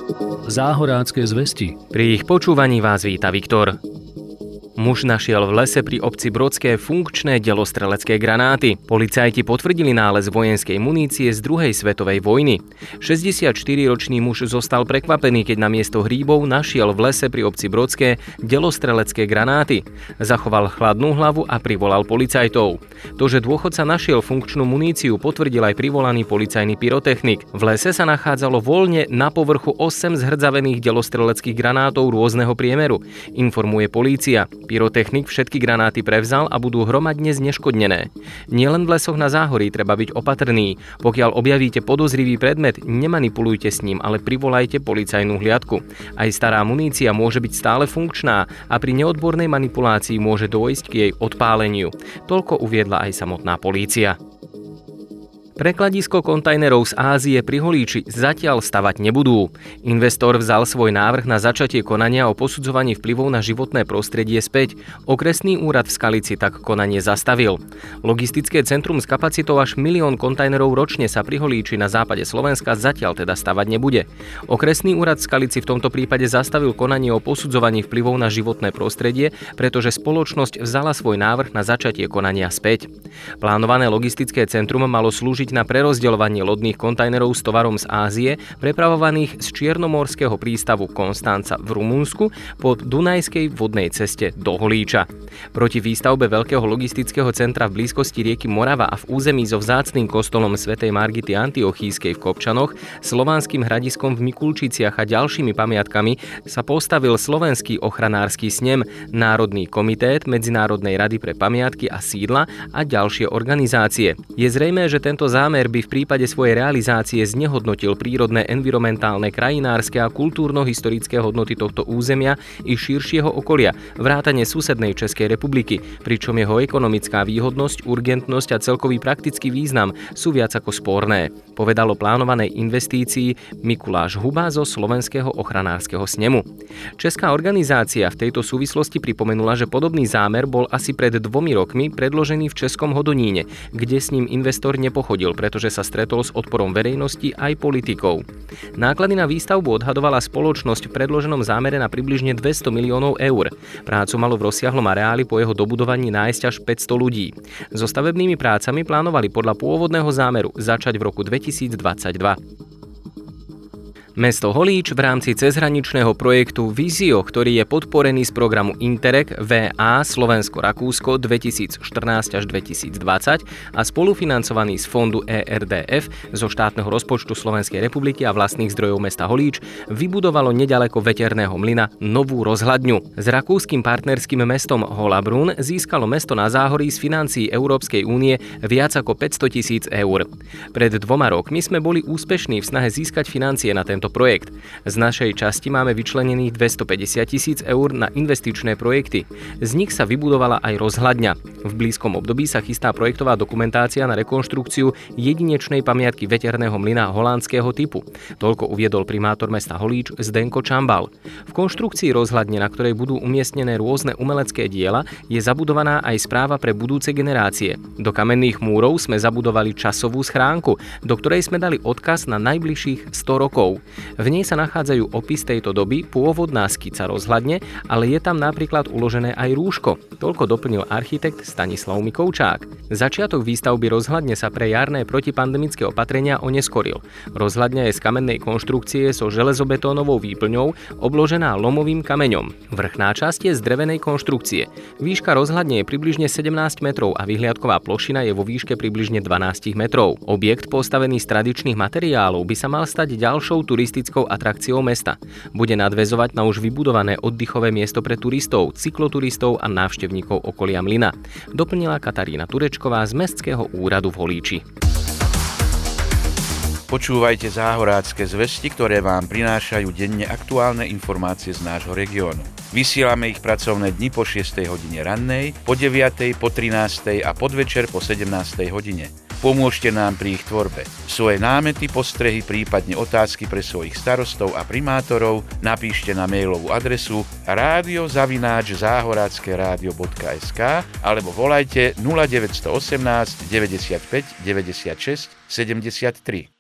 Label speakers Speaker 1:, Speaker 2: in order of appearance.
Speaker 1: Záhorácké zvesti.
Speaker 2: Pri ich počúvaní vás víta Viktor. Muž našiel v lese pri obci Brodské funkčné delostrelecké granáty. Policajti potvrdili nález vojenskej munície z druhej svetovej vojny. 64-ročný muž zostal prekvapený, keď namiesto hríbov našiel v lese pri obci Brodské delostrelecké granáty. Zachoval chladnú hlavu a privolal policajtov. To, že dôchodca našiel funkčnú muníciu, potvrdil aj privolaný policajný pyrotechnik. V lese sa nachádzalo voľne na povrchu 8 zhrdzavených delostreleckých granátov rôzneho priemeru, informuje polícia. Pyrotechnik všetky granáty prevzal a budú hromadne zneškodnené. Nielen v lesoch na Záhorí treba byť opatrný. Pokiaľ objavíte podozrivý predmet, nemanipulujte s ním, ale privolajte policajnú hliadku. Aj stará munícia môže byť stále funkčná a pri neodbornej manipulácii môže dôjsť k jej odpáleniu. Toľko uviedla aj samotná polícia. Prekladisko kontajnerov z Ázie pri Holíči zatiaľ stavať nebudú. Investor vzal svoj návrh na začatie konania o posudzovaní vplyvov na životné prostredie späť. Okresný úrad v Skalici tak konanie zastavil. Logistické centrum s kapacitou až 1 000 000 kontajnerov ročne sa pri Holíči na západe Slovenska zatiaľ teda stavať nebude. Okresný úrad v Skalici v tomto prípade zastavil konanie o posudzovaní vplyvov na životné prostredie, pretože spoločnosť vzala svoj návrh na začatie konania späť. Plánované logistické centrum malo slúžiť na prerozdeľovanie lodných kontajnerov s tovarom z Ázie, prepravovaných z čiernomorského prístavu Konstanca v Rumunsku po Dunajskej vodnej ceste do Holíča. Proti výstavbe veľkého logistického centra v blízkosti rieky Morava a v území so vzácnym kostolom svätej Margity Antiochískej v Kopčanoch, slovanským hradiskom v Mikulčiciach a ďalšími pamiatkami sa postavil Slovenský ochranársky snem, Národný komitét Medzinárodnej rady pre pamiatky a sídla a ďalšie organizácie. Je zrejmé, že tento zámer by v prípade svojej realizácie znehodnotil prírodné, environmentálne, krajinárske a kultúrno-historické hodnoty tohto územia i širšieho okolia, vrátane susednej Českej republiky, pričom jeho ekonomická výhodnosť, urgentnosť a celkový praktický význam sú viac ako sporné, povedal o plánovanej investícii Mikuláš Huba zo Slovenského ochranárskeho snemu. Česká organizácia v tejto súvislosti pripomenula, že podobný zámer bol asi pred 2 rokmi predložený v Českom Hodoníne, kde s ním investor nepochodil, pretože sa stretol s odporom verejnosti aj politikov. Náklady na výstavbu odhadovala spoločnosť v predloženom zámere na približne 200 miliónov eur. Prácu malo v rozsiahlom areáli po jeho dobudovaní nájsť až 500 ľudí. So stavebnými prácami plánovali podľa pôvodného zámeru začať v roku 2022. Mesto Holíč v rámci cezhraničného projektu Vizio, ktorý je podporený z programu Interreg VA Slovensko-Rakúsko 2014 až 2020 a spolufinancovaný z fondu ERDF zo štátneho rozpočtu Slovenskej republiky a vlastných zdrojov mesta Holíč, vybudovalo neďaleko veterného mlyna novú rozhľadňu. S rakúskym partnerským mestom Hollabrunn získalo mesto na Záhorí z financií Európskej únie viac ako 500 000 eur. Pred 2 rokmi sme boli úspešní v snahe získať financie na tento projekt. Z našej časti máme vyčlenených 250 000 eur na investičné projekty. Z nich sa vybudovala aj rozhľadňa. V blízkom období sa chystá projektová dokumentácia na rekonštrukciu jedinečnej pamiatky veterného mlyna holandského typu. Toľko uviedol primátor mesta Holíč Zdenko Čambal. V konštrukcii rozhľadne, na ktorej budú umiestnené rôzne umelecké diela, je zabudovaná aj správa pre budúce generácie. Do kamenných múrov sme zabudovali časovú schránku, do ktorej sme dali odkaz na najbližších 100 rokov. V nej sa nachádzajú opis tejto doby, pôvodná skica rozhľadne, ale je tam napríklad uložené aj rúško. Toľko doplnil architekt Stanislav Mikovčák. Začiatok výstavby rozhľadne sa pre jarné protipandemické opatrenia oneskoril. Rozhľadňa je z kamennej konštrukcie so železobetónovou výplňou obložená lomovým kameňom. Vrchná časť je z drevenej konštrukcie. Výška rozhľadne je približne 17 metrov a vyhliadková plošina je vo výške približne 12 metrov. Objekt postavený z tradičných materiálov by sa mal stať ďalšou turistickou atrakciou mesta. Bude nadväzovať na už vybudované oddychové miesto pre turistov, cykloturistov a návštevníkov okolia mlyna, doplnila Katarína Turečková z Mestského úradu v Holíči.
Speaker 3: Počúvajte Záhorácké zvesti, ktoré vám prinášajú denne aktuálne informácie z nášho regiónu. Vysielame ich pracovné dni po 6. hodine rannej, po 9., po 13. a podvečer po 17. hodine. Pomôžte nám pri ich tvorbe. Svoje námety, postrehy, prípadne otázky pre svojich starostov a primátorov napíšte na mailovú adresu radio@zahorackeradio.sk alebo volajte 0918 95 96 73.